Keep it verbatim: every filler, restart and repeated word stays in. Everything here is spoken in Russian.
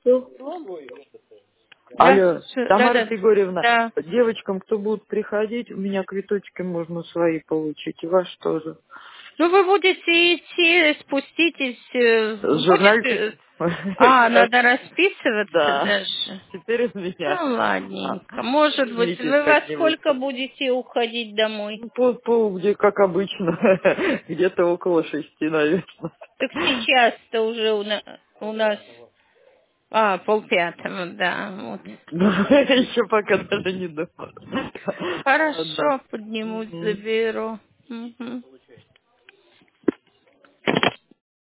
Всё. Да, Алло, слушаю. Да, Тамара да, Григорьевна, да. девочкам, кто будут приходить, у меня квиточки можно свои получить, и ваш тоже. Ну, вы будете идти, спуститесь, э, С будет... журнальчиком? э, А, надо расписываться Да, даже. теперь у меня. Ну, ладненько. Может быть, Извините, вы во как-нибудь. сколько будете уходить домой? Ну, пол, пол, где, как обычно, где-то около шести, наверное. Так сейчас-то уже у, на- у нас... А, полпятого, да. Вот. Еще пока даже не думала. Ладно. Хорошо, поднимусь, Мгм. заберу. Мгм.